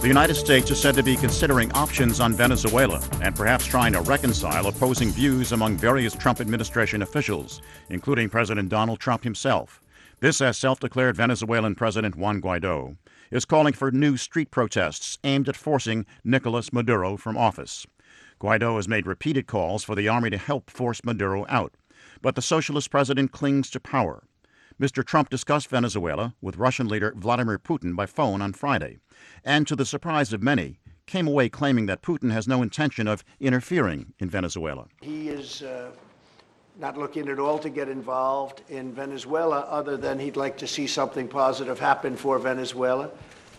The United States is said to be considering options on Venezuela and perhaps trying to reconcile opposing views among various Trump administration officials, including President Donald Trump himself. This as self-declared Venezuelan President Juan Guaido is calling for new street protests aimed at forcing Nicolas Maduro from office. Guaido has made repeated calls for the army to help force Maduro out, but the socialist president clings to power. Mr. Trump discussed Venezuela with Russian leader Vladimir Putin by phone on Friday, and to the surprise of many, came away claiming that Putin has no intention of interfering in Venezuela. He is not looking at all to get involved in Venezuela, other than he'd like to see something positive happen for Venezuela.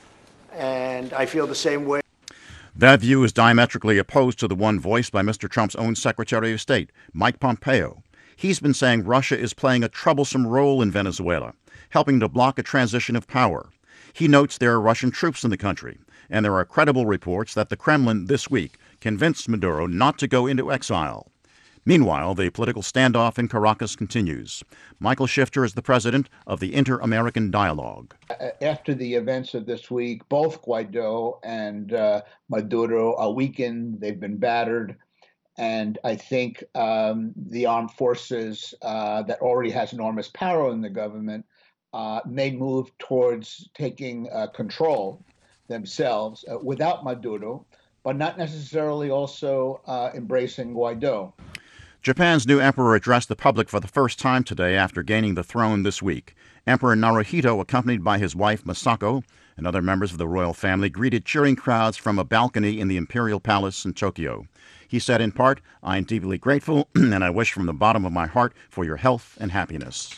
And I feel the same way. That view is diametrically opposed to the one voiced by Mr. Trump's own Secretary of State, Mike Pompeo. He's been saying Russia is playing a troublesome role in Venezuela, helping to block a transition of power. He notes there are Russian troops in the country, and there are credible reports that the Kremlin this week convinced Maduro not to go into exile. Meanwhile, the political standoff in Caracas continues. Michael Shifter is the president of the Inter-American Dialogue. After the events of this week, both Guaido and Maduro are weakened. They've been battered. And I think the armed forces that already has enormous power in the government may move towards taking control themselves without Maduro, but not necessarily also embracing Guaido. Japan's new emperor addressed the public for the first time today after gaining the throne this week. Emperor Naruhito, accompanied by his wife Masako and other members of the royal family, greeted cheering crowds from a balcony in the Imperial Palace in Tokyo. He said in part, "I am deeply grateful and I wish from the bottom of my heart for your health and happiness."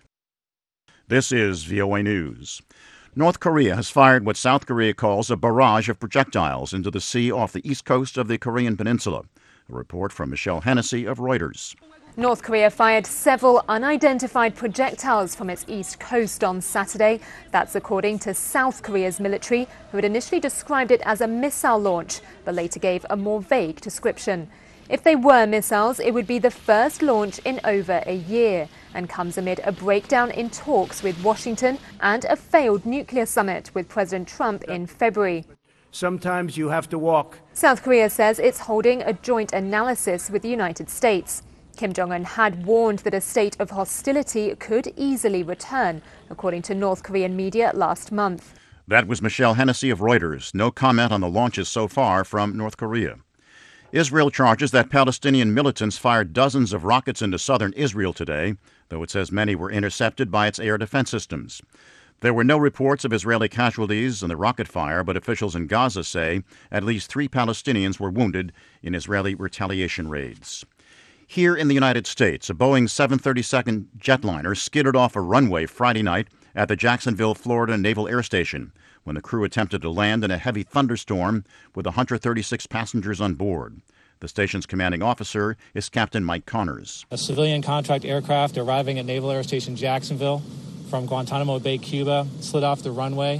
This is VOA News. North Korea has fired what South Korea calls a barrage of projectiles into the sea off the east coast of the Korean peninsula. A report from Michelle Hennessy of Reuters. North Korea fired several unidentified projectiles from its east coast on Saturday. That's according to South Korea's military, who had initially described it as a missile launch, but later gave a more vague description. If they were missiles, it would be the first launch in over a year and comes amid a breakdown in talks with Washington and a failed nuclear summit with President Trump in February. Sometimes you have to walk. South Korea says it's holding a joint analysis with the United States. Kim Jong-un had warned that a state of hostility could easily return, according to North Korean media last month. That was Michelle Hennessy of Reuters. No comment on the launches so far from North Korea. Israel charges that Palestinian militants fired dozens of rockets into southern Israel today, though it says many were intercepted by its air defense systems. There were no reports of Israeli casualties in the rocket fire, but officials in Gaza say at least 3 Palestinians were wounded in Israeli retaliation raids. Here in the United States, a Boeing 737 jetliner skidded off a runway Friday night at the Jacksonville, Florida Naval Air Station when the crew attempted to land in a heavy thunderstorm with 136 passengers on board. The station's commanding officer is Captain Mike Connors. A civilian contract aircraft arriving at Naval Air Station Jacksonville from Guantanamo Bay, Cuba, slid off the runway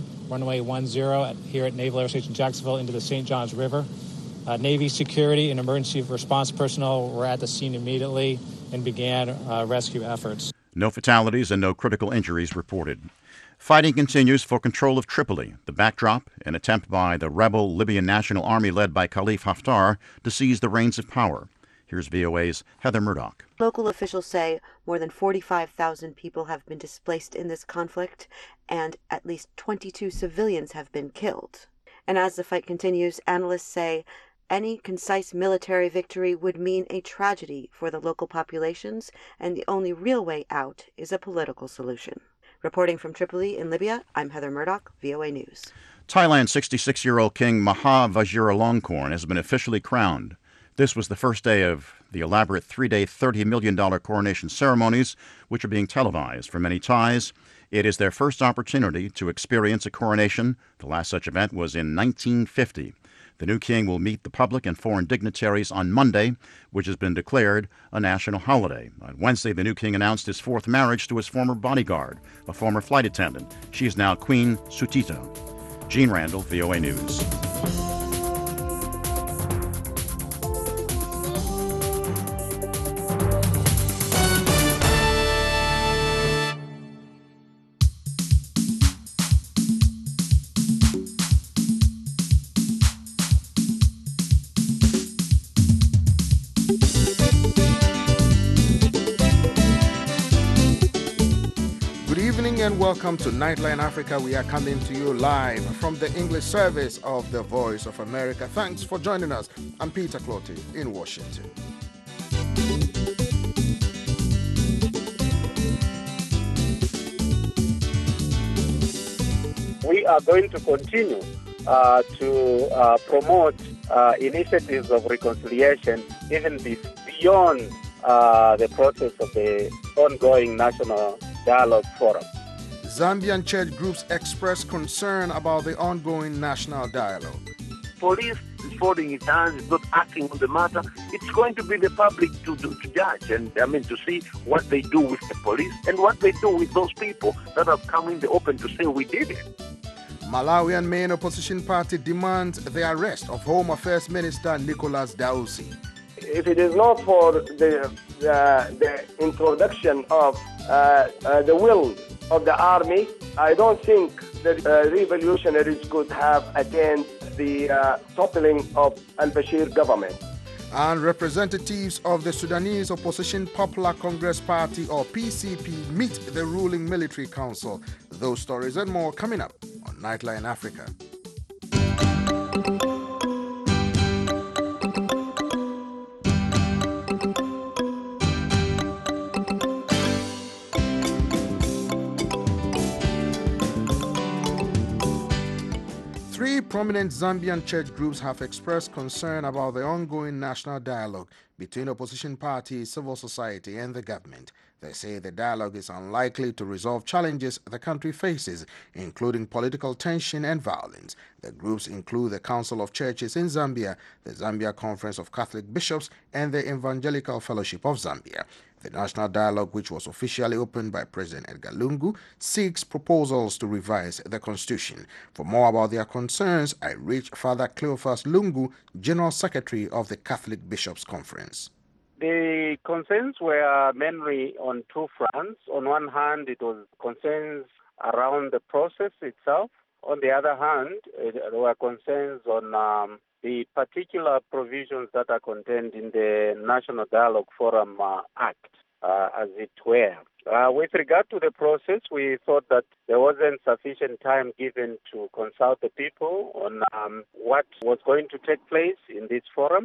10 here at Naval Air Station Jacksonville into the St. Johns River. Navy security and emergency response personnel were at the scene immediately and began rescue efforts. No fatalities and no critical injuries reported. Fighting continues for control of Tripoli, the backdrop, an attempt by the rebel Libyan National Army led by Khalifa Haftar to seize the reins of power. Here's VOA's Heather Murdoch. Local officials say more than 45,000 people have been displaced in this conflict, and at least 22 civilians have been killed. And as the fight continues, analysts say any concise military victory would mean a tragedy for the local populations, and the only real way out is a political solution. Reporting from Tripoli in Libya, I'm Heather Murdoch, VOA News. Thailand's 66-year-old King Maha Vajiralongkorn has been officially crowned. This was the first day of the elaborate 3-day, $30 million coronation ceremonies, which are being televised for many Thais. It is their first opportunity to experience a coronation. The last such event was in 1950. The new king will meet the public and foreign dignitaries on Monday, which has been declared a national holiday. On Wednesday, the new king announced his 4th marriage to his former bodyguard, a former flight attendant. She is now Queen Sutita. Gene Randall, VOA News. and welcome to Nightline Africa. We are coming to you live from the English service of the Voice of America. Thanks for joining us. I'm Peter Clotty in Washington. We are going to continue to promote initiatives of reconciliation even beyond the process of the ongoing National Dialogue Forum. Zambian church groups express concern about the ongoing national dialogue. Police is folding its hands, is not acting on the matter. It's going to be the public to judge and to see what they do with the police and what they do with those people that have come in the open to say we did it. Malawian main opposition party demands the arrest of Home Affairs Minister Nicholas Dausi. If it is not for the introduction of the will of the army, I don't think the revolutionaries could have attained the toppling of al-Bashir government. And representatives of the Sudanese Opposition Popular Congress Party, or PCP, meet the ruling military council. Those stories and more coming up on Nightline Africa. Three prominent Zambian church groups have expressed concern about the ongoing national dialogue between opposition parties, civil society, and the government. They say the dialogue is unlikely to resolve challenges the country faces, including political tension and violence. The groups include the Council of Churches in Zambia, the Zambia Conference of Catholic Bishops, and the Evangelical Fellowship of Zambia. The national dialogue, which was officially opened by President Edgar Lungu, seeks proposals to revise the constitution. For more about their concerns, I reached Father Cleophas Lungu, General Secretary of the Catholic Bishops' Conference. The concerns were mainly on two fronts. On one hand, it was concerns around the process itself. On the other hand, there were concerns on the particular provisions that are contained in the National Dialogue Forum Act, as it were. With regard to the process, we thought that there wasn't sufficient time given to consult the people on what was going to take place in this forum.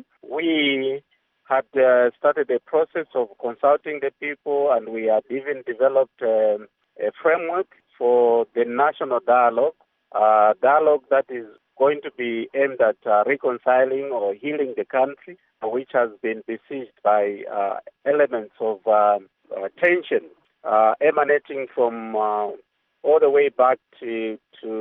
We had started a process of consulting the people, and we had even developed a framework for the national dialogue, dialogue that is going to be aimed at reconciling or healing the country, which has been besieged by elements of tension emanating from all the way back to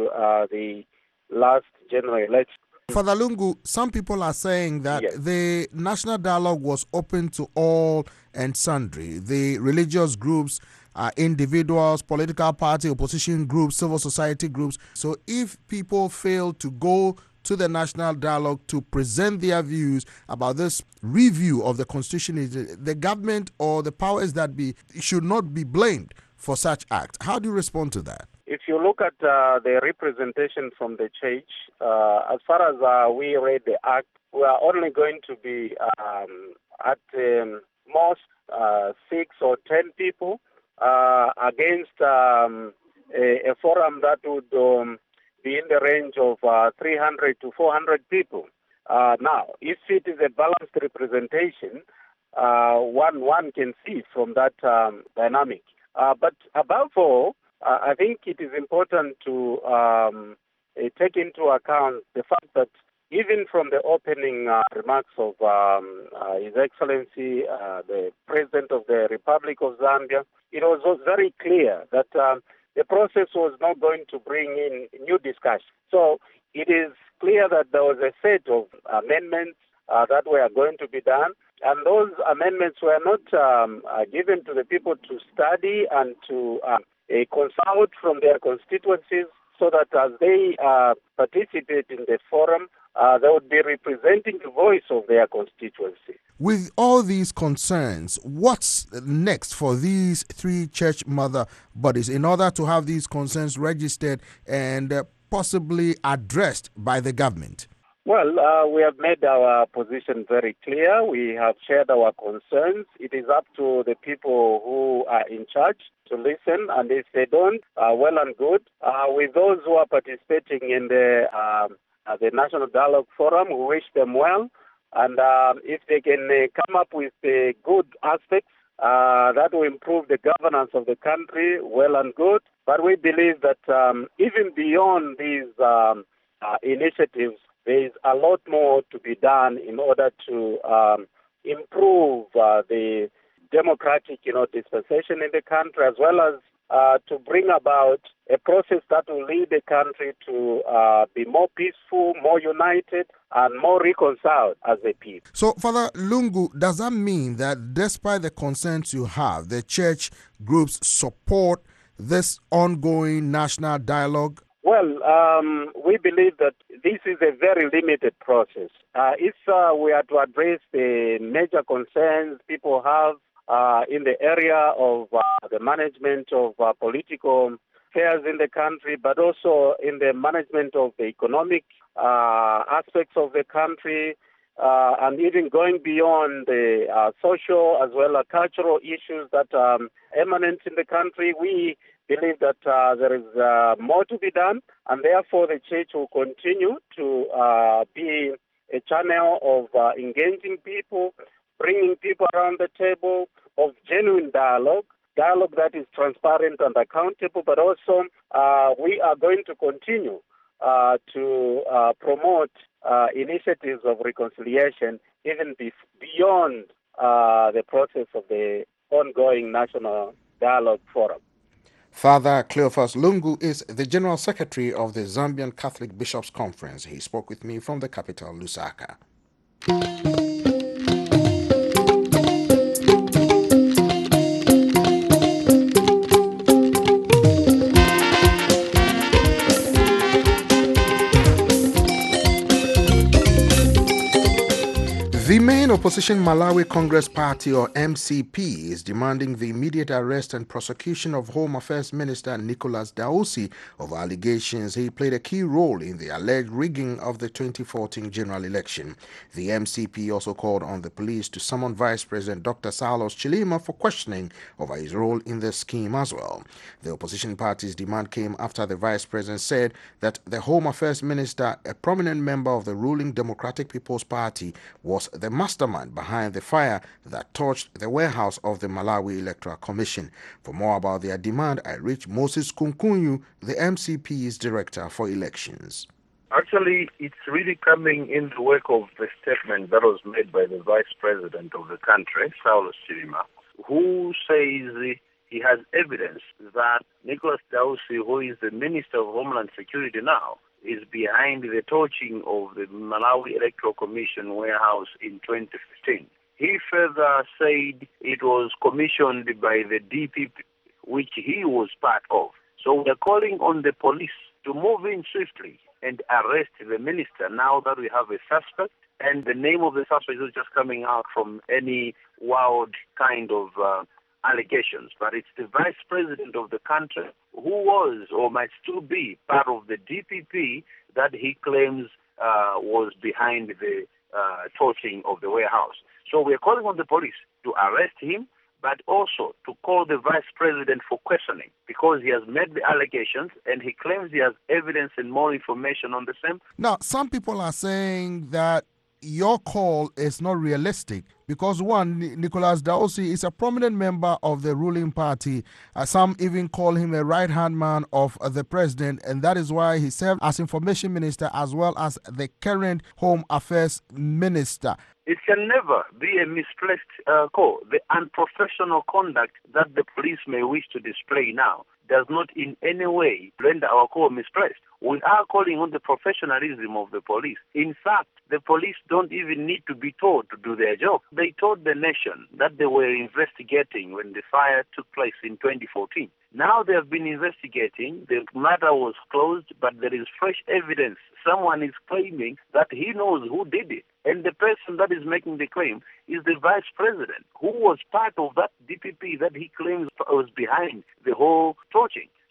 the last general election. Father Lungu, some people are saying that Yes. the national dialogue was open to all and sundry. The religious groups, individuals, political party, opposition groups, civil society groups. So if people fail to go to the national dialogue to present their views about this review of the constitution, the government or the powers that be should not be blamed for such acts. How do you respond to that? If you look at the representation from the church, as far as we read the act, we are only going to be at most 6 or 10 people against a forum that would be in the range of 300 to 400 people. Now, if it is a balanced representation, one can see from that dynamic. But above all, I think it is important to take into account the fact that even from the opening remarks of His Excellency, the President of the Republic of Zambia, it was very clear that the process was not going to bring in new discussion. So it is clear that there was a set of amendments that were going to be done, and those amendments were not given to the people to study and to consult from their constituencies, so that as they participate in the forum, they would be representing the voice of their constituency. With all these concerns, what's next for these three church mother bodies in order to have these concerns registered and possibly addressed by the government? Well, we have made our position very clear. We have shared our concerns. It is up to the people who are in charge to listen, and if they don't, well and good. With those who are participating in the National Dialogue Forum, we wish them well, and if they can come up with good aspects that will improve the governance of the country, well and good. But we believe that even beyond these initiatives, there is a lot more to be done in order to improve the democratic, dispensation in the country, as well as to bring about a process that will lead the country to be more peaceful, more united, and more reconciled as a people. So, Father Lungu, does that mean that despite the concerns you have, the church groups support this ongoing national dialogue? Well, we believe that this is a very limited process. If we are to address the major concerns people have in the area of the management of political affairs in the country, but also in the management of the economic aspects of the country, and even going beyond the social as well as cultural issues that emanate in the country, we believe that there is more to be done, and therefore the church will continue to be a channel of engaging people, bringing people around the table, of genuine dialogue that is transparent and accountable, but also we are going to continue to promote initiatives of reconciliation even beyond the process of the ongoing National Dialogue Forum. Father Cleophas Lungu is the General Secretary of the Zambian Catholic Bishops' Conference. He spoke with me from the capital, Lusaka. The main opposition Malawi Congress Party, or MCP, is demanding the immediate arrest and prosecution of Home Affairs Minister Nicholas Dausi of allegations he played a key role in the alleged rigging of the 2014 general election. The MCP also called on the police to summon Vice President Dr. Saulos Chilima for questioning over his role in the scheme as well. The opposition party's demand came after the Vice President said that the Home Affairs Minister, a prominent member of the ruling Democratic People's Party, was the mastermind behind the fire that torched the warehouse of the Malawi Electoral Commission. For more about their demand, I reached Moses Kunkunyu, the MCP's Director for Elections. Actually, it's really coming in the wake of the statement that was made by the Vice President of the country, Saulos Chilima, who says he has evidence that Nicholas Dausi, who is the Minister of Homeland Security now, is behind the torching of the Malawi Electoral Commission warehouse in 2015. He further said it was commissioned by the DPP, which he was part of. So we're calling on the police to move in swiftly and arrest the minister now that we have a suspect, and the name of the suspect is just coming out from any wild kind of allegations, but it's the Vice President of the country who was or might still be part of the DPP that he claims was behind the torching of the warehouse. So we're calling on the police to arrest him, but also to call the Vice President for questioning, because he has made the allegations and he claims he has evidence and more information on the same. Now, some people are saying that your call is not realistic because, one, Nicholas Dausi is a prominent member of the ruling party. Some even call him a right-hand man of the president, and that is why he served as information minister as well as the current Home Affairs Minister. It can never be a misplaced call. The unprofessional conduct that the police may wish to display now does not in any way render our call misplaced. We are calling on the professionalism of the police. In fact, the police don't even need to be told to do their job. They told the nation that they were investigating when the fire took place in 2014. Now they have been investigating. The matter was closed, but there is fresh evidence. Someone is claiming that he knows who did it. And the person that is making the claim is the Vice President, who was part of that DPP that he claims was behind the whole torching.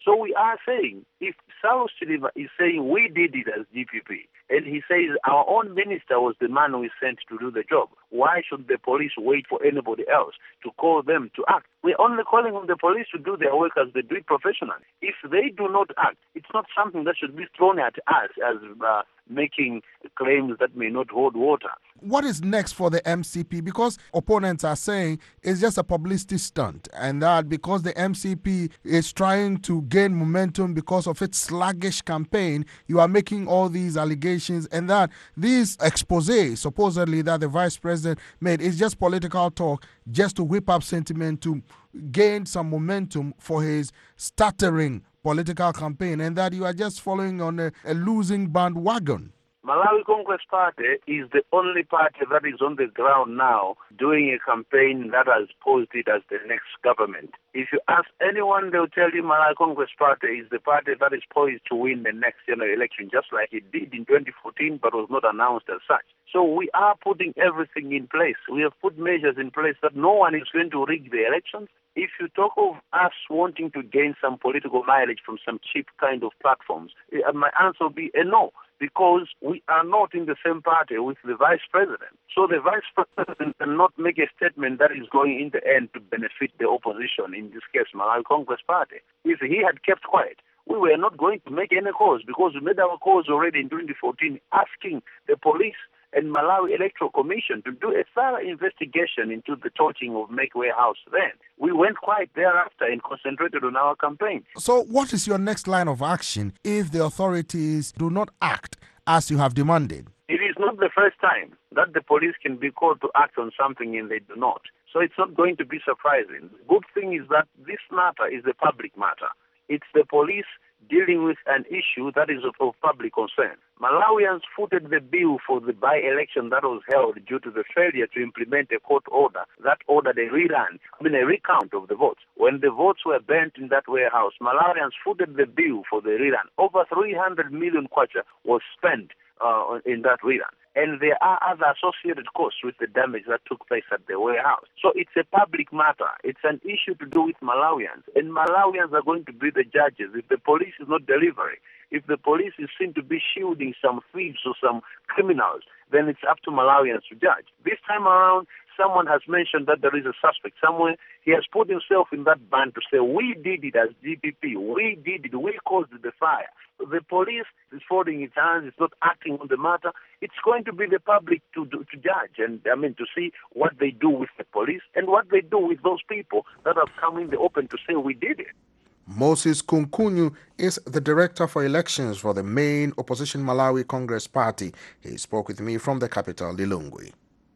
So we are saying, if Saulos Chilima is saying we did it as DPP, and he says our own minister was the man we sent to do the job, why should the police wait for anybody else to call them to act? We're only calling on the police to do their work as they do it professionally. If they do not act, it's not something that should be thrown at us as making claims that may not hold water. What is next for the MCP? Because opponents are saying it's just a publicity stunt, and that because the MCP is trying to gain momentum because of its sluggish campaign, you are making all these allegations, and that these expose supposedly that the vice president made is just political talk just to whip up sentiment to gain some momentum for his stuttering political campaign, and that you are just following on a losing bandwagon. Malawi Congress Party is the only party that is on the ground now doing a campaign that has posed it as the next government. If you ask anyone, they'll tell you Malawi Congress Party is the party that is poised to win the next general election, just like it did in 2014, but was not announced as such. So we are putting everything in place. We have put measures in place that no one is going to rig the elections. If you talk of us wanting to gain some political mileage from some cheap kind of platforms, my answer will be a no, because we are not in the same party with the vice president. So the vice president cannot make a statement that is going in the end to benefit the opposition, in this case, Malawi Congress Party. If he had kept quiet, we were not going to make any calls, because we made our calls already in 2014 asking the police and Malawi Electoral Commission to do a thorough investigation into the torching of Make-Way House then. We went quiet thereafter and concentrated on our campaign. So what is your next line of action if the authorities do not act as you have demanded? It is not the first time that the police can be called to act on something and they do not. So it's not going to be surprising. The good thing is that this matter is a public matter. It's the police dealing with an issue that is of public concern. Malawians footed the bill for the by-election that was held due to the failure to implement a court order that ordered a recount of the votes. When the votes were burnt in that warehouse, Malawians footed the bill for the rerun. Over 300 million kwacha was spent in that rerun. And there are other associated costs with the damage that took place at the warehouse. So it's a public matter. It's an issue to do with Malawians. And Malawians are going to be the judges. If the police is not delivering, if the police is seen to be shielding some thieves or some criminals, then it's up to Malawians to judge. This time around, someone has mentioned that there is a suspect somewhere. He has put himself in that band to say, we did it as DPP. We did it. We caused the fire. The police is folding its hands. It's not acting on the matter. It's going to be the public to judge and, to see what they do with the police and what they do with those people that have come in the open to say we did it. Moses Kunkunyu is the Director for Elections for the main opposition Malawi Congress Party. He spoke with me from the capital, Lilongwe.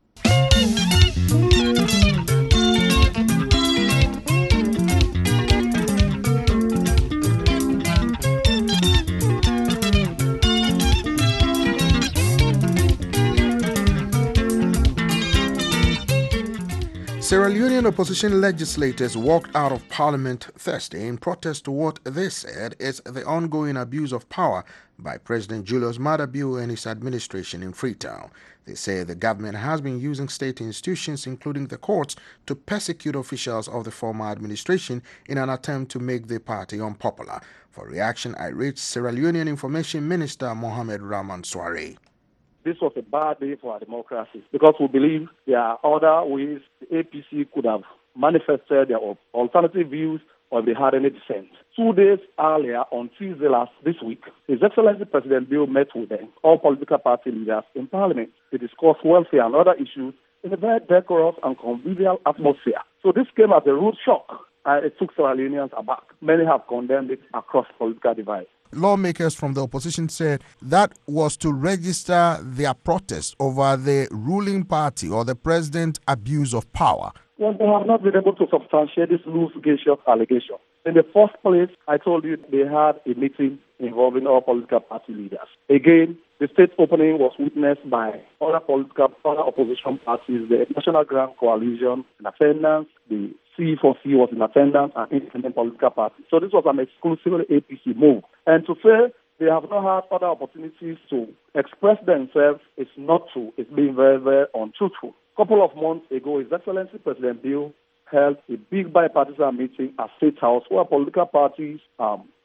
Sierra Leonean opposition legislators walked out of Parliament Thursday in protest to what they said is the ongoing abuse of power by President Julius Maada Bio and his administration in Freetown. They say the government has been using state institutions, including the courts, to persecute officials of the former administration in an attempt to make the party unpopular. For reaction, I reached Sierra Leonean Information Minister Mohamed Rahman Soare. This was a bad day for our democracy because we believe there are other ways the APC could have manifested their alternative views or if they had any dissent. 2 days earlier, on Tuesday this week, His Excellency President Bio met with all political party leaders in Parliament to discuss welfare and other issues in a very decorous and convivial atmosphere. So this came as a rude shock. It took Sierra Leoneans aback. Many have condemned it across political divides. Lawmakers from the opposition said that was to register their protest over the ruling party or the president's abuse of power. Well, they have not been able to substantiate this loose-gaseous allegation. In the first place, I told you they had a meeting involving all political party leaders. Again, the state opening was witnessed by other opposition parties, the National Grand Coalition in attendance, the C4C was in attendance, and independent political parties. So this was an exclusively APC move. And to say they have not had other opportunities to express themselves is not true. It's being very, very untruthful. A couple of months ago, His Excellency President Bio held a big bipartisan meeting at State House where political parties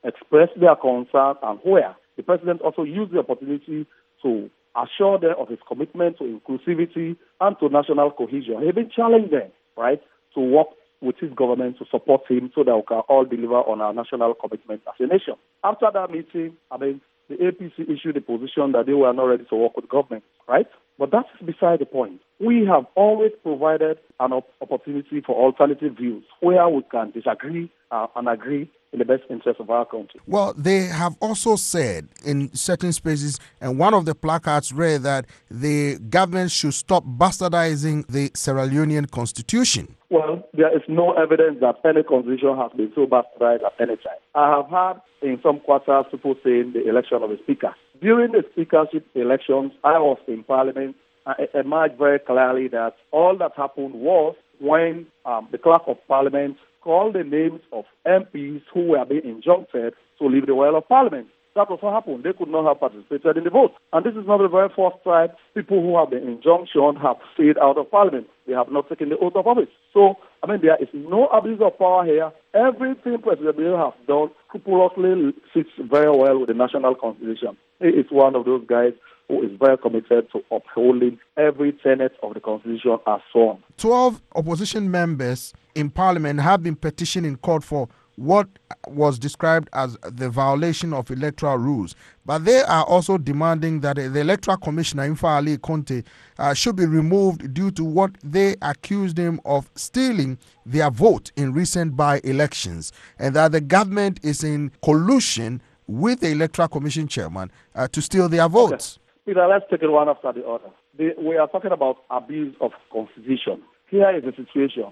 expressed their concerns and where. The president also used the opportunity to assure them of his commitment to inclusivity and to national cohesion. He even challenged them, right, to work with his government to support him so that we can all deliver on our national commitment as a nation. After that meeting, the APC issued a position that they were not ready to work with government, right? But that's beside the point. We have always provided an opportunity for alternative views where we can disagree and agree in the best interest of our country. Well, they have also said in certain spaces, and one of the placards read that the government should stop bastardizing the Sierra Leonean constitution. Well, there is no evidence that any constitution has been so bastardized at any time. I have heard in some quarters people saying the election of a speaker. During the speakership elections, I was in parliament. It emerged very clearly that all that happened was when the clerk of parliament called the names of MPs who were being injuncted to leave the well of parliament. That was what happened. They could not have participated in the vote. And this is not the very first time people who have been injunctioned have stayed out of parliament. They have not taken the oath of office. So, there is no abuse of power here. Everything President Bill has done scrupulously sits very well with the national constitution. He is one of those guys who is very committed to upholding every tenet of the constitution as sworn. 12 opposition members in parliament have been petitioning court for what was described as the violation of electoral rules. But they are also demanding that the electoral commissioner, Infa Ali Conte, should be removed due to what they accused him of stealing their vote in recent by-elections, and that the government is in collusion with the electoral commission chairman to steal their votes. Okay. Peter, let's take it one after the other. We are talking about abuse of constitution. Here is the situation.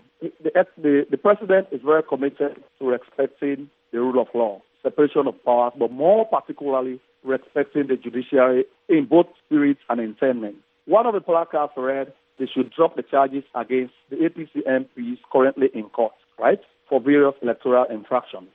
The president is very committed to respecting the rule of law, separation of powers, but more particularly respecting the judiciary in both spirit and intent. One of the placards read they should drop the charges against the APC MPs currently in court, right, for various electoral infractions.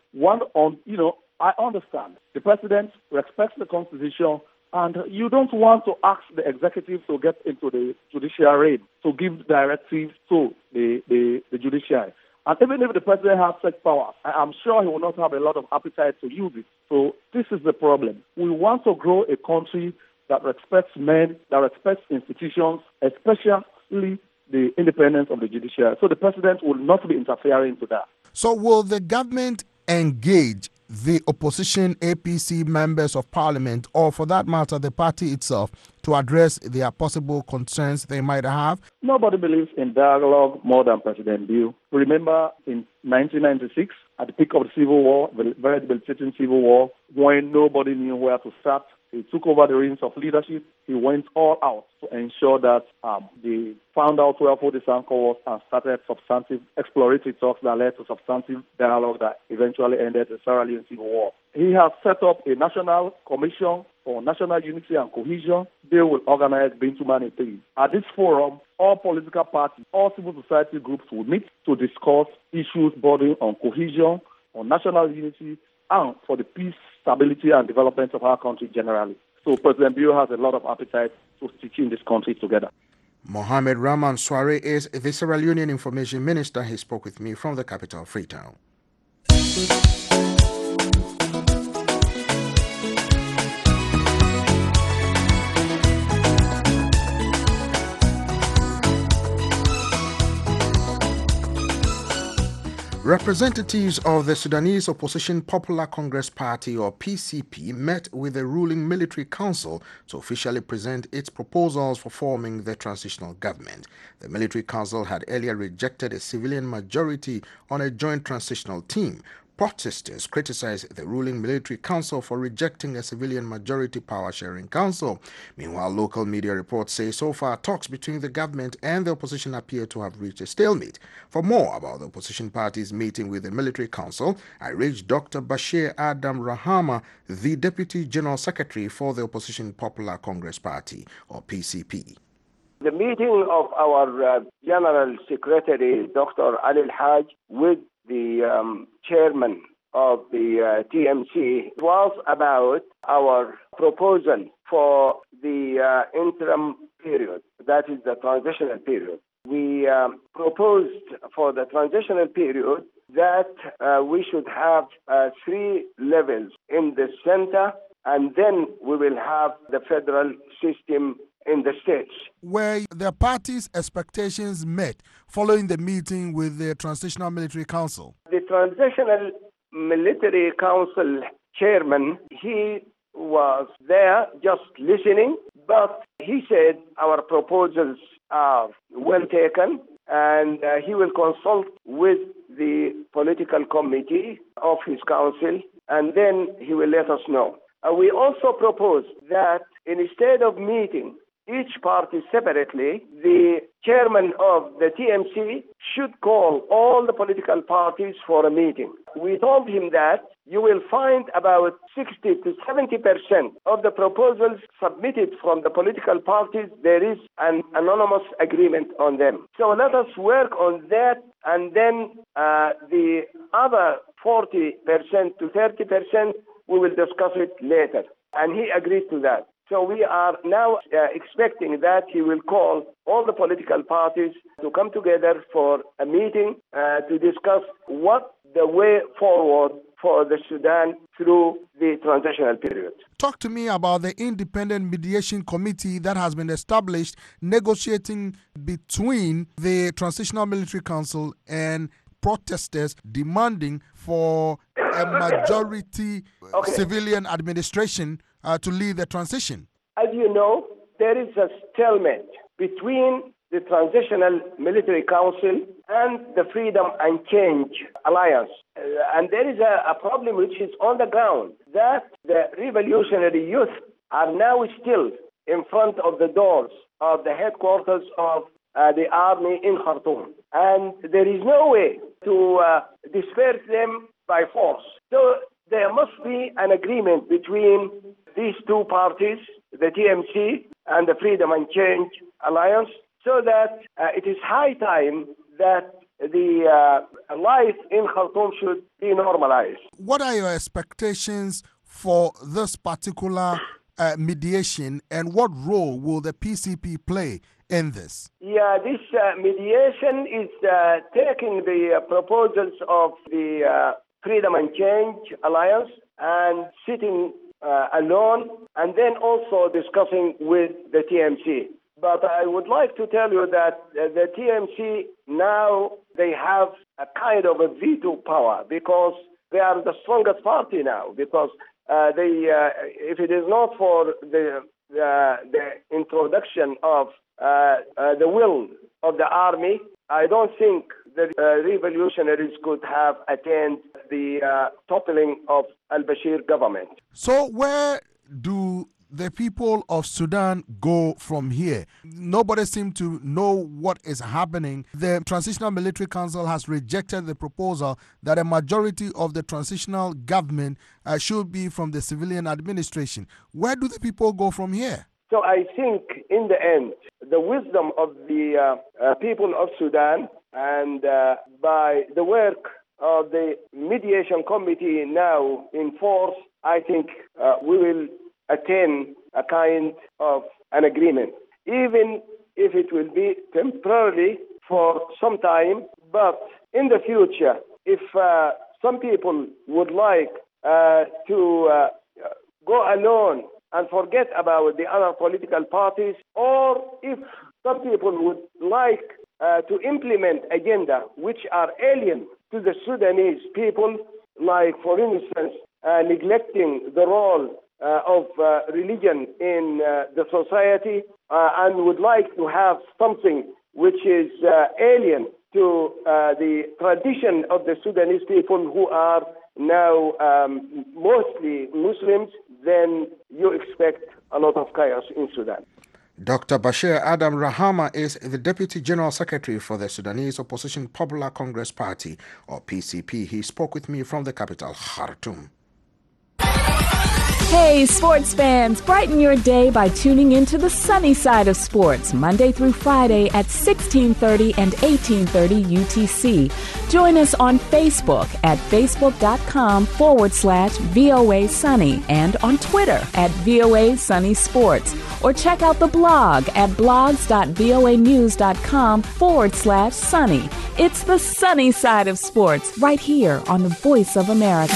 I understand. The president respects the constitution, and you don't want to ask the executive to get into the judiciary to give directives to the judiciary. And even if the president has such powers, I'm sure he will not have a lot of appetite to use it. So this is the problem. We want to grow a country that respects men, that respects institutions, especially the independence of the judiciary. So the president will not be interfering into that. So will the government engage the opposition APC members of parliament, or for that matter, the party itself, to address their possible concerns they might have? Nobody believes in dialogue more than President Bill. Remember in 1996, at the peak of the Civil War, the very debilitating Civil War, when nobody knew where to start, he took over the reins of leadership. He went all out to ensure that they found out where the Sanko was and started substantive exploratory talks that led to substantive dialogue that eventually ended the Sierra Leone Civil War. He has set up a national commission for national unity and cohesion. They will organize Bintuman Things. At this forum, all political parties, all civil society groups will meet to discuss issues bordering on cohesion, on national unity, and for the peace, stability, and development of our country generally. So President Bill has a lot of appetite to stitching this country together. Mohamed Rahman Soare is the Sierra Leonean Information Minister. He spoke with me from the capital, Freetown. Representatives of the Sudanese Opposition Popular Congress Party, or PCP, met with the ruling military council to officially present its proposals for forming the transitional government. The military council had earlier rejected a civilian majority on a joint transitional team. Protesters criticized the ruling military council for rejecting a civilian majority power-sharing council. Meanwhile, local media reports say so far talks between the government and the opposition appear to have reached a stalemate. For more about the opposition parties meeting with the military council, I reached Dr. Bashir Adam Rahama, the Deputy General Secretary for the Opposition Popular Congress Party, or PCP. The meeting of our General Secretary, Dr. Ali Al-Haj, with the chairman of the TMC was about our proposal for the interim period, that is the transitional period. We proposed for the transitional period that we should have 3 levels in the center, and then we will have the federal system in the states. Were the party's expectations met following the meeting with the Transitional Military Council? The Transitional Military Council chairman, he was there just listening, but he said our proposals are well taken, and he will consult with the political committee of his council, and then he will let us know. We also propose that instead of meeting each party separately, the chairman of the TMC should call all the political parties for a meeting. We told him that you will find about 60 to 70% of the proposals submitted from the political parties, there is an anonymous agreement on them. So let us work on that, and then the other 40% to 30%, we will discuss it later. And he agreed to that. So we are now expecting that he will call all the political parties to come together for a meeting to discuss what the way forward for the Sudan through the transitional period. Talk to me about the independent mediation committee that has been established negotiating between the Transitional Military Council and protesters demanding for a majority civilian administration to lead the transition. As you know, there is a stalemate between the Transitional Military Council and the Freedom and Change Alliance. And there is a problem which is on the ground, that the revolutionary youth are now still in front of the doors of the headquarters of the army in Khartoum. And there is no way to disperse them by force. So there must be an agreement between these two parties, the TMC and the Freedom and Change Alliance, so that it is high time that the life in Khartoum should be normalized. What are your expectations for this particular mediation, and what role will the PCP play in this? Yeah, this mediation is taking the proposals of the Freedom and Change Alliance and sitting alone, and then also discussing with the TMC. But I would like to tell you that the TMC now, they have a kind of a veto power, because they are the strongest party now, because if it is not for the introduction of the will of the army, I don't think the revolutionaries could have attained the toppling of al-Bashir government. So where do the people of Sudan go from here? Nobody seems to know what is happening. The Transitional Military Council has rejected the proposal that a majority of the transitional government should be from the civilian administration. Where do the people go from here? So I think in the end, the wisdom of the people of Sudan, and by the work of the mediation committee now in force, I think we will attain a kind of an agreement, even if it will be temporarily for some time. But in the future, if some people would like to go alone and forget about the other political parties, or if some people would like to implement agenda which are alien to the Sudanese people, like, for instance, neglecting the role of religion in the society, and would like to have something which is alien to the tradition of the Sudanese people, who are now mostly Muslims, then you expect a lot of chaos in Sudan. Dr. Bashir Adam Rahama is the Deputy General Secretary for the Sudanese Opposition Popular Congress Party, or PCP. He spoke with me from the capital, Khartoum. Hey, sports fans, brighten your day by tuning into the sunny side of sports, Monday through Friday at 16:30 and 18:30 UTC. Join us on Facebook at facebook.com/VOA Sunny and on Twitter at VOA Sunny Sports. Or check out the blog at blogs.voanews.com/sunny. It's the sunny side of sports right here on the Voice of America.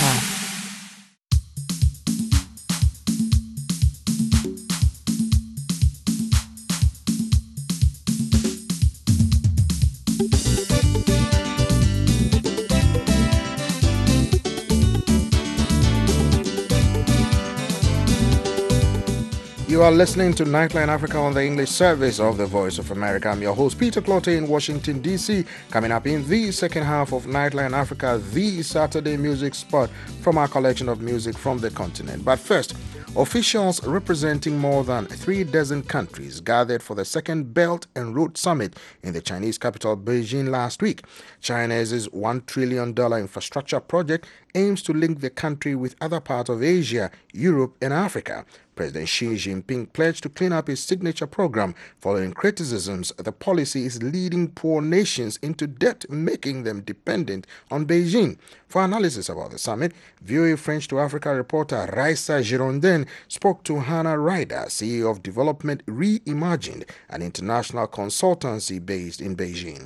You are listening to Nightline Africa on the English service of the Voice of America. I'm your host, Peter Clotte in Washington, D.C. Coming up in the second half of Nightline Africa, the Saturday music spot from our collection of music from the continent. But first, officials representing more than 36 countries gathered for the second Belt and Road Summit in the Chinese capital, Beijing, last week. China's $1 trillion infrastructure project aims to link the country with other parts of Asia, Europe, and Africa. President Xi Jinping pledged to clean up his signature program following criticisms the policy is leading poor nations into debt, making them dependent on Beijing. For analysis about the summit, VOA French to Africa reporter Raissa Girondin spoke to Hannah Ryder, CEO of Development Reimagined, an international consultancy based in Beijing.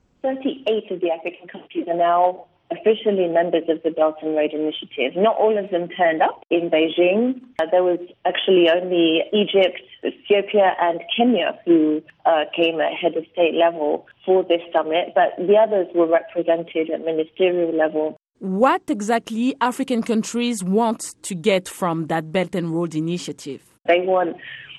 38 of the African countries are now officially members of the Belt and Road Initiative. Not all of them turned up in Beijing. There was actually only Egypt, Ethiopia, and Kenya who came at head of state level for this summit, but the others were represented at ministerial level. What exactly African countries want to get from that Belt and Road Initiative? They want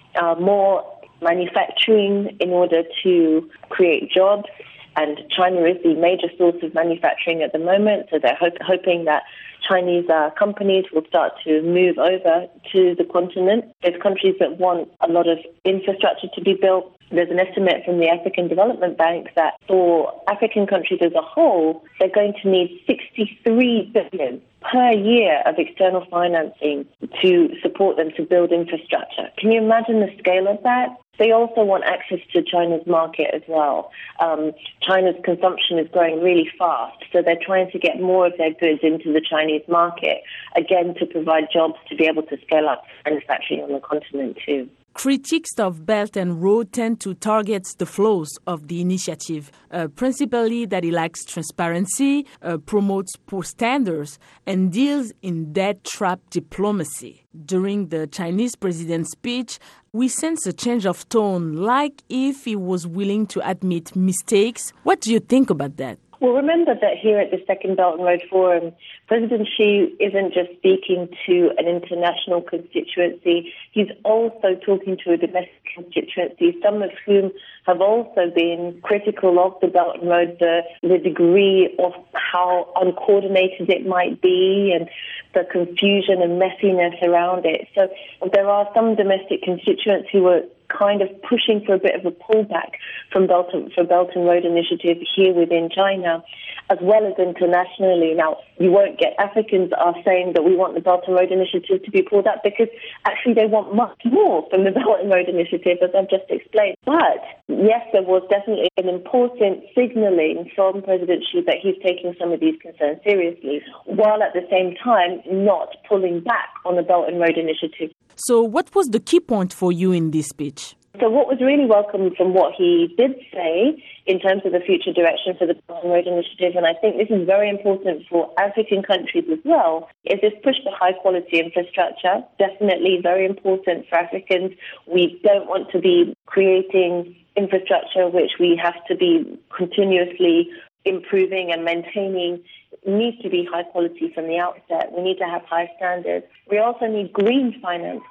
more manufacturing in order to create jobs. And China is the major source of manufacturing at the moment, so they're hoping that Chinese companies will start to move over to the continent. There's countries that want a lot of infrastructure to be built. There's an estimate from the African Development Bank that for African countries as a whole, they're going to need $63 billion per year of external financing to support them to build infrastructure. Can you imagine the scale of that? They also want access to China's market as well. China's consumption is growing really fast, so they're trying to get more of their goods into the Chinese market, again, to provide jobs to be able to scale up manufacturing on the continent too. Critics of Belt and Road tend to target the flaws of the initiative, principally that it lacks transparency, promotes poor standards, and deals in debt trap diplomacy. During the Chinese president's speech, we sense a change of tone, like if he was willing to admit mistakes. What do you think about that? Well, remember that here at the Second Belt and Road Forum, President Xi isn't just speaking to an international constituency, he's also talking to a domestic constituency, some of whom have also been critical of the Belt and Road, the degree of how uncoordinated it might be and the confusion and messiness around it. So there are some domestic constituents who are kind of pushing for a bit of a pullback from Belt and Road Initiative here within China, as well as internationally. Now, you won't get Africans are saying that we want the Belt and Road Initiative to be pulled up because actually they want much more from the Belt and Road Initiative, as I've just explained. But yes, there was definitely an important signaling from President Xi that he's taking some of these concerns seriously, while at the same time not pulling back on the Belt and Road Initiative. So what was the key point for you in this speech? So what was really welcome from what he did say in terms of the future direction for the Belt and Road Initiative, and I think this is very important for African countries as well, is this push for high-quality infrastructure. Definitely very important for Africans. We don't want to be creating infrastructure which we have to be continuously improving and maintaining. It needs to be high quality from the outset. We need to have high standards. We also need green finance.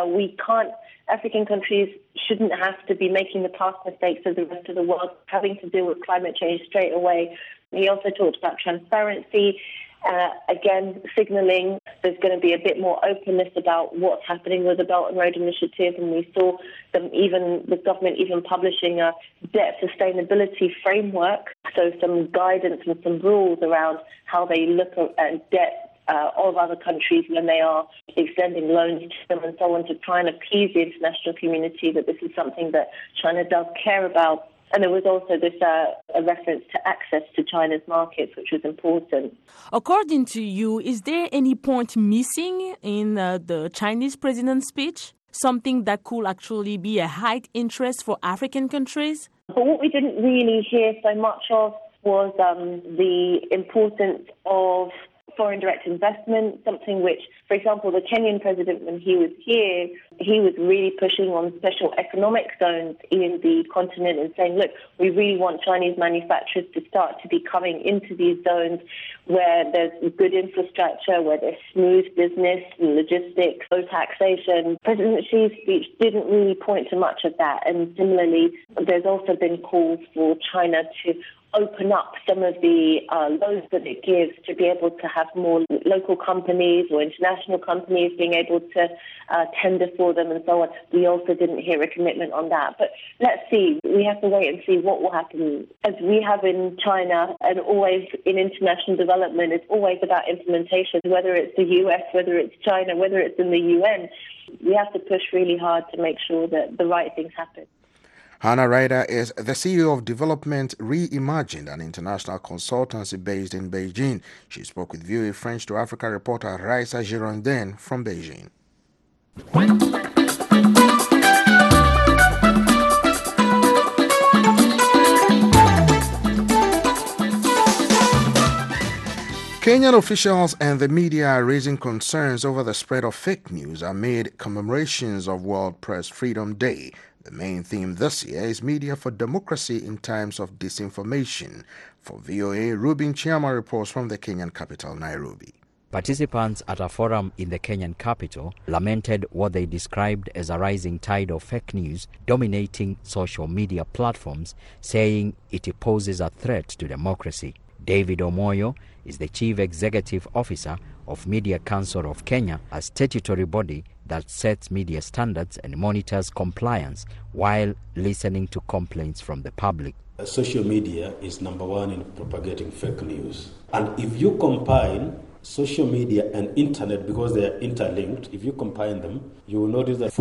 African countries shouldn't have to be making the past mistakes of the rest of the world, having to deal with climate change straight away. He also talked about transparency, again, signaling there's going to be a bit more openness about what's happening with the Belt and Road Initiative, and we saw the government even publishing a debt sustainability framework, so some guidance and some rules around how they look at debt of other countries when they are extending loans to them and so on, to try and appease the international community that this is something that China does care about. And there was also this a reference to access to China's markets, which was important. According to you, is there any point missing in the Chinese president's speech? Something that could actually be a high interest for African countries? But what we didn't really hear so much of was the importance of foreign direct investment, something which, for example, the Kenyan president, when he was here, he was really pushing on special economic zones in the continent and saying, look, we really want Chinese manufacturers to start to be coming into these zones where there's good infrastructure, where there's smooth business, logistics, low taxation. President Xi's speech didn't really point to much of that. And similarly, there's also been calls for China to open up some of the loans that it gives to be able to have more local companies or international companies being able to tender for them and so on. We also didn't hear a commitment on that. But let's see. We have to wait and see what will happen. As we have in China and always in international development, it's always about implementation, whether it's the US, whether it's China, whether it's in the UN. We have to push really hard to make sure that the right things happen. Hannah Ryder is the CEO of Development Reimagined, an international consultancy based in Beijing. She spoke with VOA French to Africa reporter Raissa Girondin from Beijing. Kenyan officials and the media are raising concerns over the spread of fake news amid commemorations of World Press Freedom Day. The main theme this year is media for democracy in times of disinformation. For VOA, Rubin Chiama reports from the Kenyan capital, Nairobi. Participants at a forum in the Kenyan capital lamented what they described as a rising tide of fake news dominating social media platforms, saying it poses a threat to democracy. David Omoyo is the Chief Executive Officer of Media Council of Kenya, a statutory body that sets media standards and monitors compliance while listening to complaints from the public. Social media is number one in propagating fake news. And if you combine social media and internet, because they are interlinked, if you combine them, you will notice that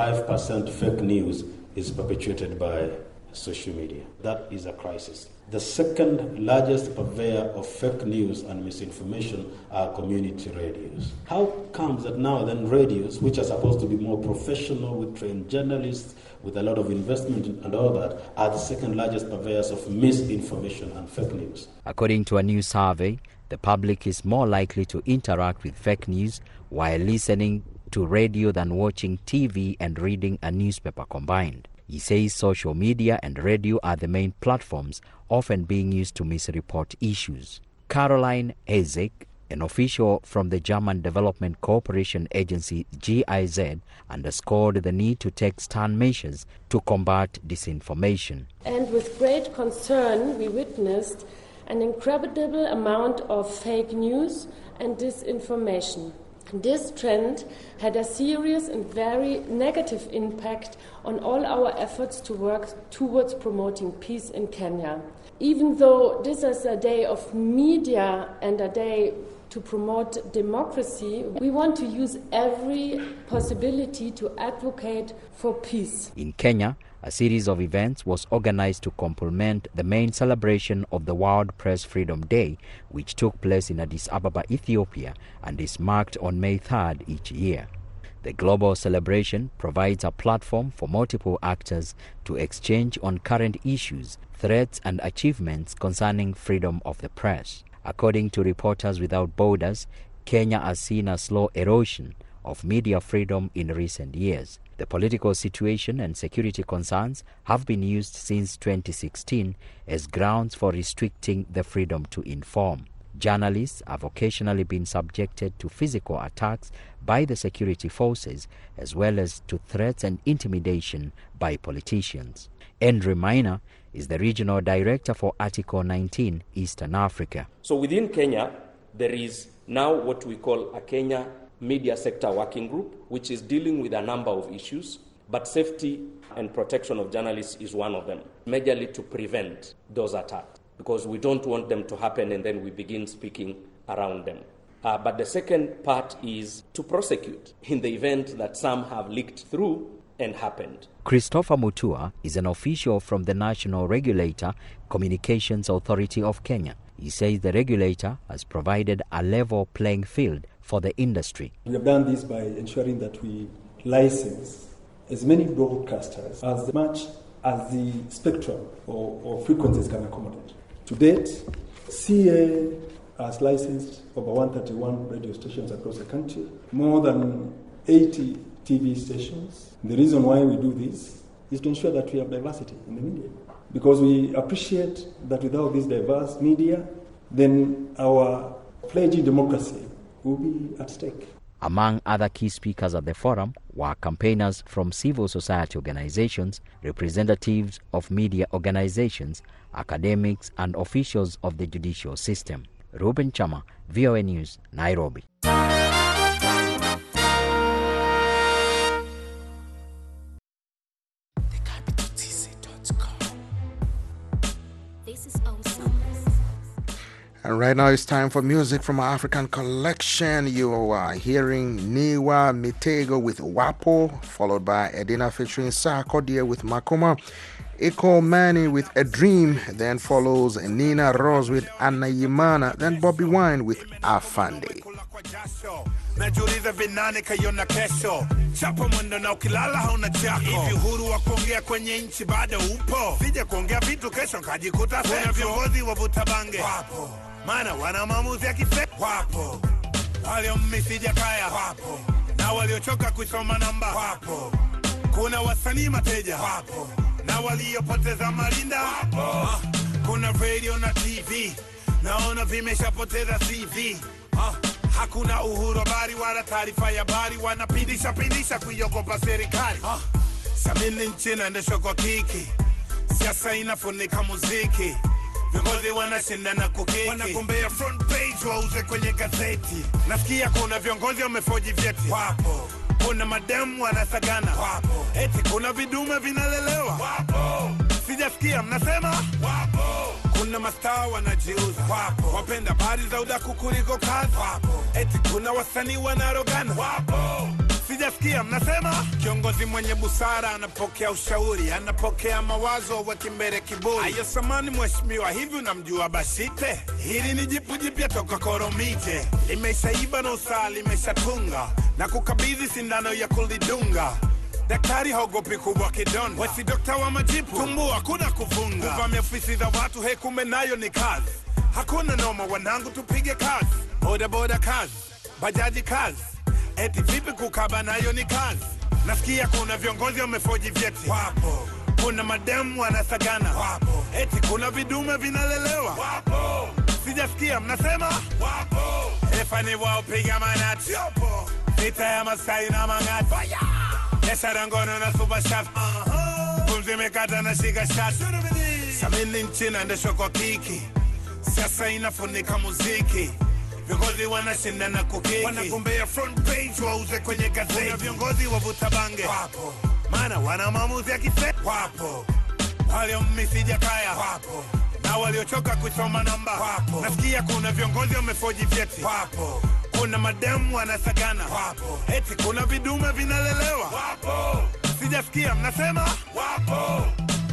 45% fake news is perpetuated by social media. That is a crisis. The second largest purveyor of fake news and misinformation are community radios. How comes that now then radios, which are supposed to be more professional with trained journalists, with a lot of investment and all that, are the second largest purveyors of misinformation and fake news? According to a new survey, the public is more likely to interact with fake news while listening to radio than watching TV and reading a newspaper combined. He says social media and radio are the main platforms often being used to misreport issues. Caroline Ezek, an official from the German Development Cooperation Agency GIZ, underscored the need to take stern measures to combat disinformation. And with great concern, we witnessed an incredible amount of fake news and disinformation. This trend had a serious and very negative impact on all our efforts to work towards promoting peace in Kenya. Even though this is a day of media and a day to promote democracy, we want to use every possibility to advocate for peace. In Kenya, a series of events was organized to complement the main celebration of the World Press Freedom Day, which took place in Addis Ababa, Ethiopia, and is marked on May 3rd each year. The global celebration provides a platform for multiple actors to exchange on current issues, threats, and achievements concerning freedom of the press. According to Reporters Without Borders, Kenya has seen a slow erosion of media freedom in recent years. The political situation and security concerns have been used since 2016 as grounds for restricting the freedom to inform. Journalists have occasionally been subjected to physical attacks by the security forces, as well as to threats and intimidation by politicians. Andrew Maina is the Regional Director for Article 19 Eastern Africa. So within Kenya, there is now what we call a Kenya Media Sector Working Group, which is dealing with a number of issues, but safety and protection of journalists is one of them, majorly to prevent those attacks, because we don't want them to happen and then we begin speaking around them. But the second part is to prosecute in the event that some have leaked through and happened. Christopher Mutua is an official from the National Regulator Communications Authority of Kenya. He says the regulator has provided a level playing field for the industry. We have done this by ensuring that we license as many broadcasters as much as the spectrum or frequencies can accommodate. To date, CA has licensed over 131 radio stations across the country, more than 80 TV stations. The reason why we do this is to ensure that we have diversity in the media, because we appreciate that without this diverse media, then our fledgling democracy will be at stake. Among other key speakers at the forum were campaigners from civil society organizations, representatives of media organizations, academics, and officials of the judicial system. Ruben Chama, VOA News, Nairobi. And right now it's time for music from our African collection. You are hearing Niwa Mitego with Wapo, followed by Edina featuring Sarkodie with Makoma, Eko Mani with A Dream, then follows Nina Rose with Anayimana, then Bobby Wine with Afande. Najiuliza vinani kaiona kesho, chapa mwendo na ukilala hauna chako. Hivi huru wa kuongea kwenye nchi bado upo? Sije kuongea vitu kesho nkajikuta sesho. Kuna viongozi wavuta bange wapo, maana wana maamuzi ya kise wapo, waliomisi Jakaya wapo, na waliochoka kuisoma namba wapo. Kuna wasanii mateja wapo, na waliopoteza marinda wapo. Kuna radio na TV, naona vimeshapoteza CV. Hakuna uhuru habari wala taarifa ya habari, wanapindisha kuiogopa serikali. Samini nchi inaendeshwa kwa kiki, siasa inafunika muziki, viongozi wanashindana kukiki, wanagombea front page wauze kwenye gazeti. Nasikia kuna viongozi wamefoji vyeti wapo, kuna mademu wanasagana wapo, eti kuna vidume vinalelewa wapo. Sijasikia mnasema wapo. Kuna mastaa wanajiuza wapo, wapenda habari za udaku kuliko kazi wapo, eti kuna wasanii wanarogana wapo. Sijasikia mnasema. Kiongozi mwenye busara anapokea ushauri, anapokea mawazo wakimbere kiburi. Ayo samani mheshimiwa, hivi unamjua Bashite? Hili ni jipu jipya toka Koromije, limeshaiba na usaa limeshatunga, na kukabidhi sindano ya kulidunga. Daktari hogopi kubwa kidonda, wesi dokta wa majipu, tumbu hakuna kufunga. Kuvamia ofisi za watu kumbe nayo ni kazi. Hakuna noma wanangu, tupige kazi. Boda boda kazi, bajaji kazi, eti vipi kukaba nayo ni kazi. Nasikia kuna viongozi wamefoji vyeti wapo, kuna mademu wanasagana wapo, eti kuna vidume vinalelewa wapo. Sijasikia mnasema wapo. Efani wao piga manati yopo, vita ya Masai na Mangati, biashara ngono na super chef, pumzi mekata na shika shot. Samini nchi inaendeshwa kwa kiki, siasa inafunika muziki, viongozi wanashindana kukiki, wanagombea front page wauze kwenye gazeti. Kuna viongozi wavuta bange wapo, maana wana maamuzi ya kise wapo, waliomisi Jakaya wapo, na waliochoka kuisoma namba wapo. Nasikia kuna viongozi wamefoji vyeti wapo, kuna mademu wanasagana wapo, eti kuna vidume vinalelewa wapo. Sijasikia mnasema wapo.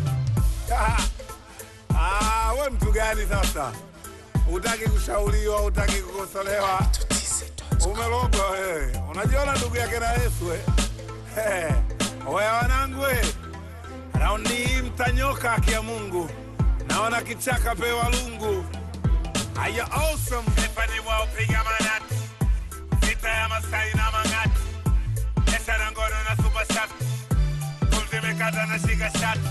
We mtu gani sasa? Utaki kushauriwa, utaki kukosolewa, umelogwa wewe. Unajiona ndugu yake na Yesu Oya wanangu raundi mtanyoka haki ya Mungu, naona kichaka pewa lungu. Aya awesome. Efani wao piga manati, vita ya Masai na Mangati, biashara ngono na super shot, pumzi mekata na shika shot.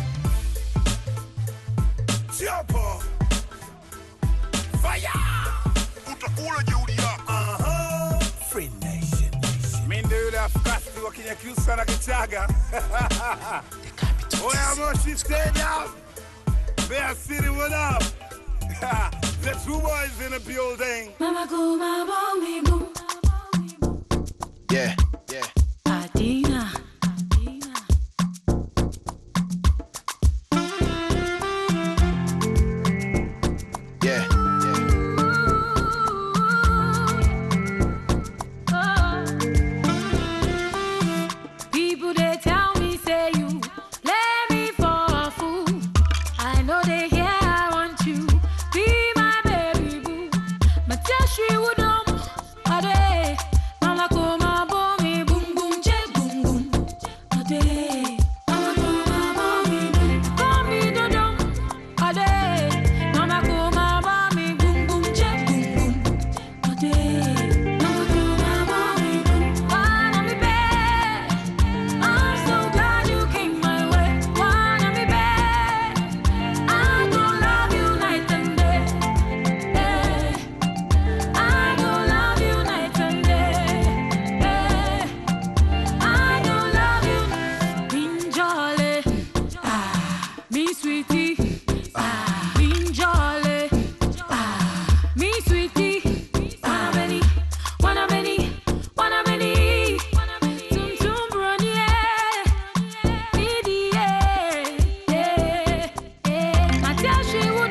Chopo fire, utakula jeuri yako. Free nation. Mimi ndio yule afkasi wa Kinyakyusa na Kichaga. Oya Moshi stand up, Bear City what up. The two boys in the building. Mama go, mama me go. Yeah. Adina. Yeah. Me sweetie, me jolly, me sweetie, wanna many, tum tum brony, I tell she would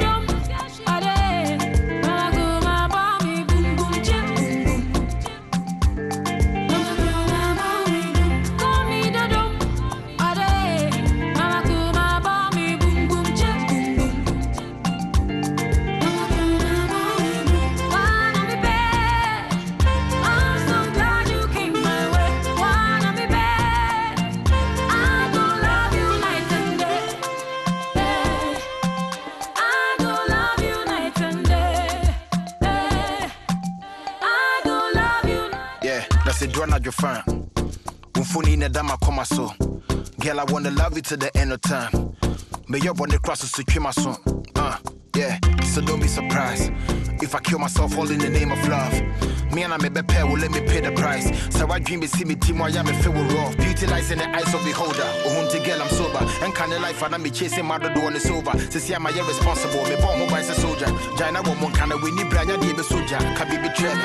your fan. Unfuni na dama koma so. Girl, I wanna love you to the end of time. May you run the crosses to trim my song. Yeah, so don't be surprised if I kill myself all in the name of love. Me and I may be pair will let me pay the price. So I dream be see me team why I'm a feel raw. Beauty lies in the eyes of beholder. Oh, home to girl, I'm sober. And kind of life, and I'm chasing my door on the sober. To see I'm irresponsible. Me born mobile as a soldier. Jaina woman kind of winnie brand, you be soldier. Can be betrayed.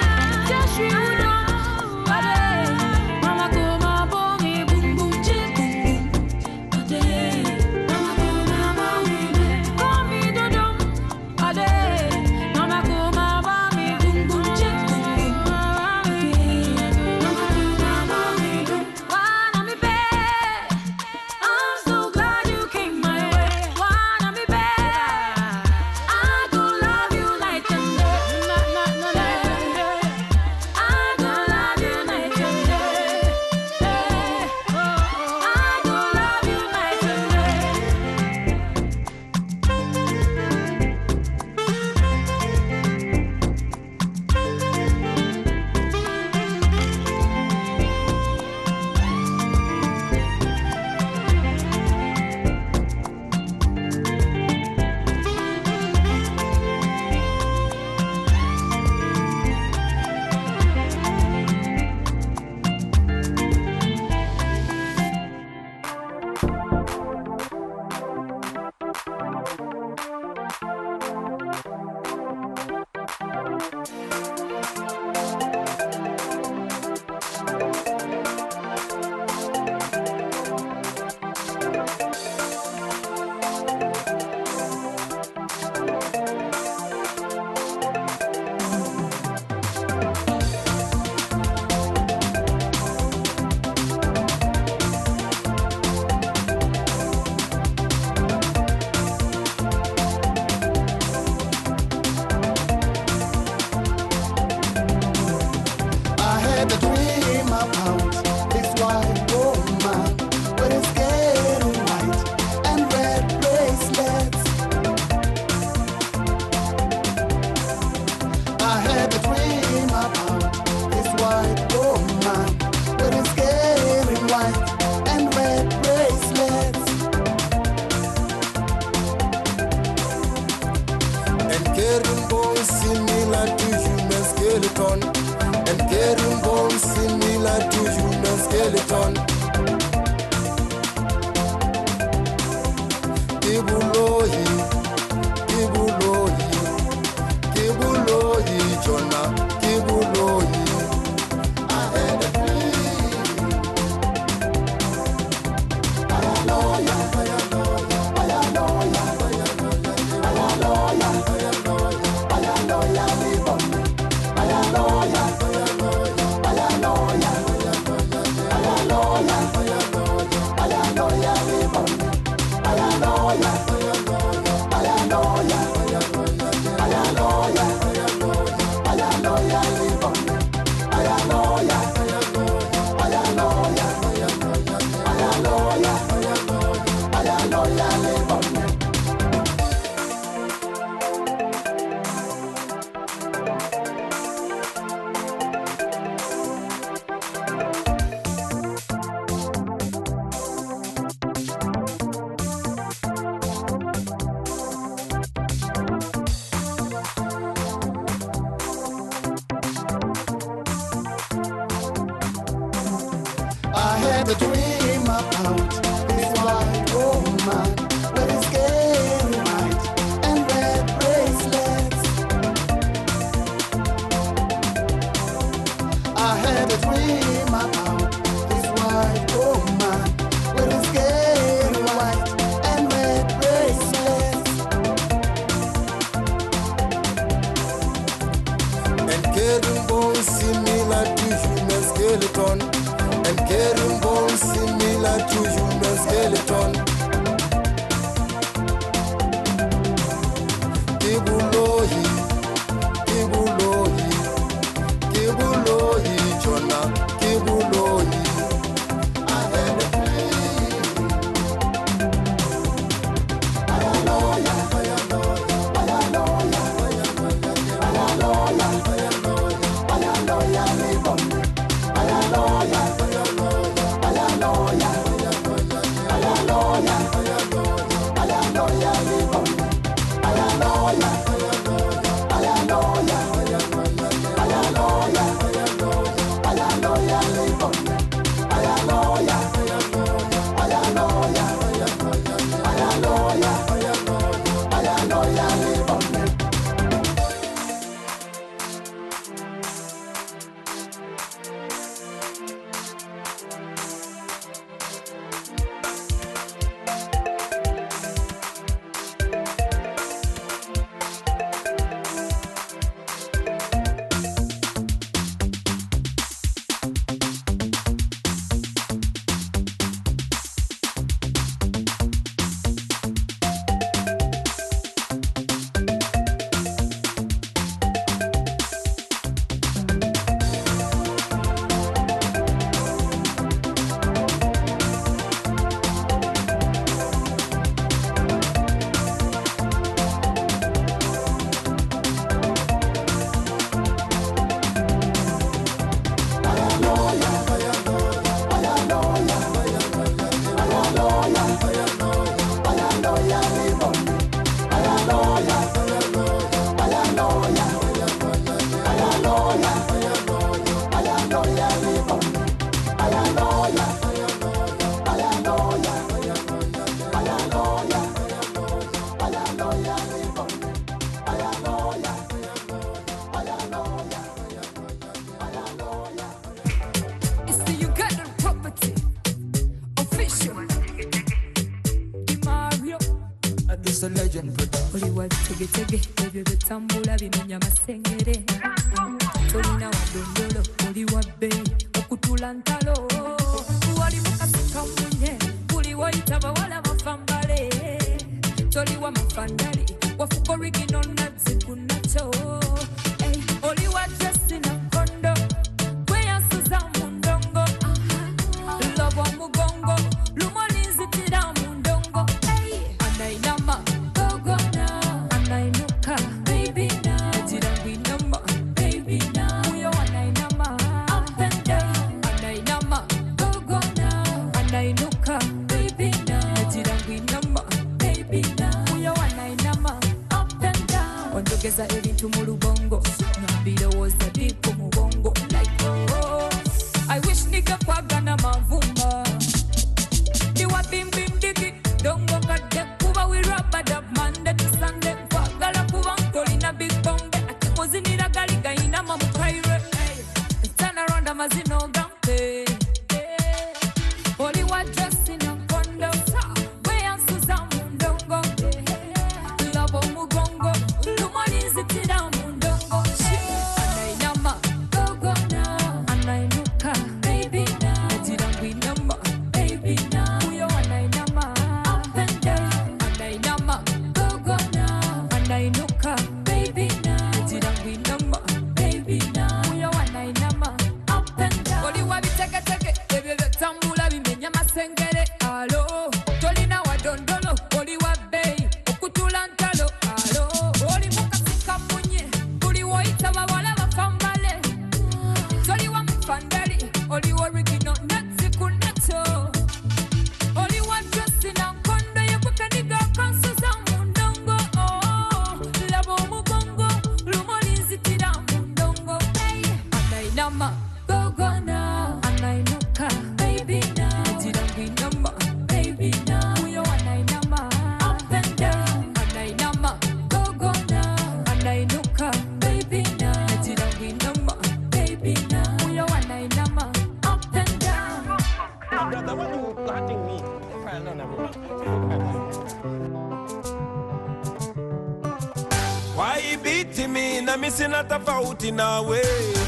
Sina tofauti nawe,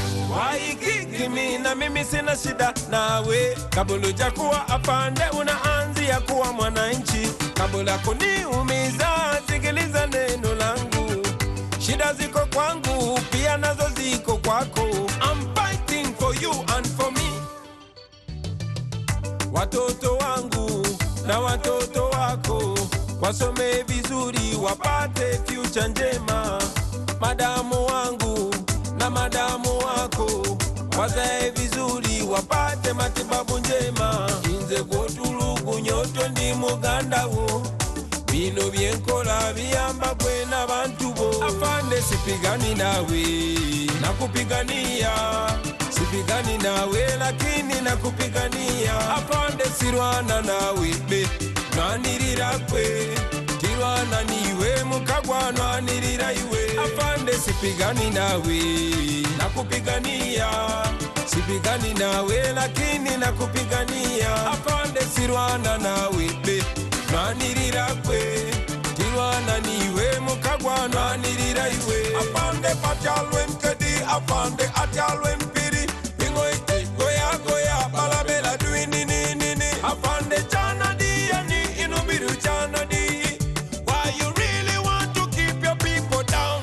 waikiki mimi na mimi sina shida nawe. Kabla hujakuwa afande unaanzia kuwa mwananchi. Kabla kuniumiza sikiliza neno langu. Shida ziko kwangu pia nazo ziko kwako. I'm fighting for you and for me. Watoto wangu na watoto wako wasome vizuri wapate future njema. Madamu wangu na madamu wako wazae vizuri wapate matibabu njema. Inze kotulugu nyoto ndi muganda wo bino byenkola biyamba gwe n'abantu bo. Afande sipigani nawe, nakupigania. Sipigani nawe lakini nakupigania. Afande sirwana nawe be, nanirira kwe. Tirwana niwe mukagwa nanirira iwe. Afande sipigani nawe, nakupigania. Sipigani nawe lakini nakupigania. Afande sirwana nawe be, nanirira kwe. Tirwana niwe mukagwa nanirira iwe. Afande patyalwe mkedi, afande atyalwe mpiri. Ingo ite goya goya balabela duini nini. Afande chana diya ni inubiru chana di. Why you really want to keep your people down?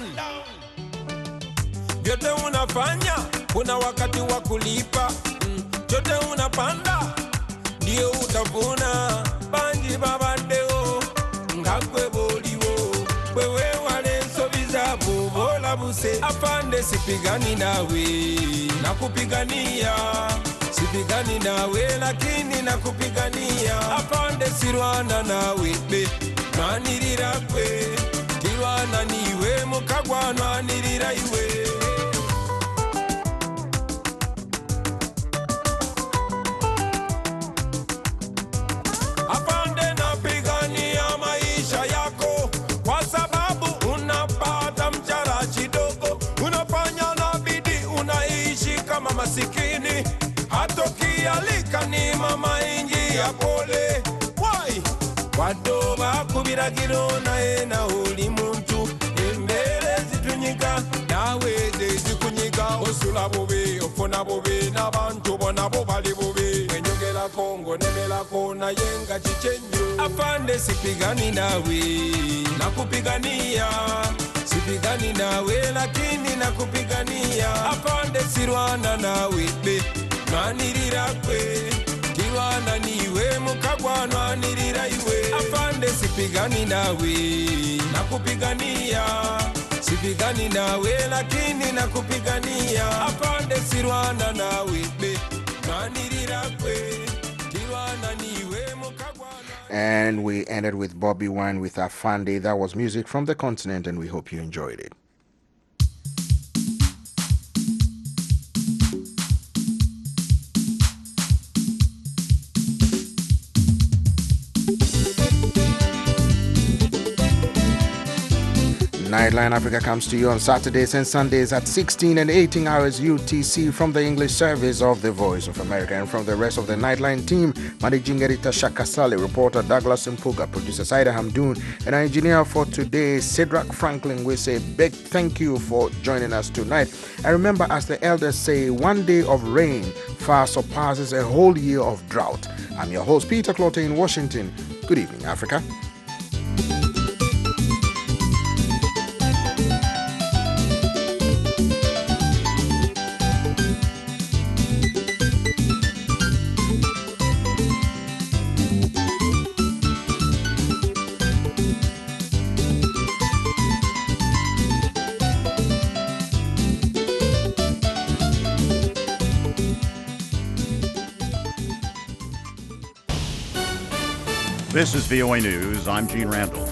Vyote unafanya, kuna wakati wa kulipa. Chote unapanda, ndio utavuna. Banji babandeo, ngakwe boliwo. Wewe wale sobiza bobola buse. Afande sipigani nawe, nakupigania. Sipigani nawe lakini nakupigania. Afande sirwana nawe be, nanirira kwe. Tirwana niwe mukagwa nanirira iwe. Afande napigania maisha yako, kwa sababu unapata mshahara kidogo. Unafanya na bidii, unaishi kama masikini. Hata ukialika ni mama inji ya pole. Why? Wado bakubiragiro naye na uli muntu. Embere zitunyika, nawe zikunyika. Osula bobe, ofona bobe, n'abantu bona bo bali bobe. Enyogera Kongo nemela kona yenga chichenyo. Afande sipigani nawe, nakupigania. Sipigani nawe lakini nakupigania. Afande sirwana nawe be, nanirira kwe. Tirwana niwe mukagwa nanirira iwe. Afande sipigani nawe, nakupigania. Sipigani nawe lakini nakupigania. Afande sirwana nawe be, nanirira kwe. Tirwana niwe mukagwa. And we ended with Bobby Wine with Afande. That was music from the continent, and we hope you enjoyed it. Nightline Africa comes to you on Saturdays and Sundays at 16 and 18 hours UTC from the English service of the Voice of America. And from the rest of the Nightline team, managing editor Shaka Sale, reporter Douglas Mpuga, producer Saida Hamdoon, and our engineer for today, Cedric Franklin, we say big thank you for joining us tonight. And remember, as the elders say, one day of rain far surpasses a whole year of drought. I'm your host, Peter Clotte in Washington. Good evening, Africa. This is VOA News. I'm Gene Randall.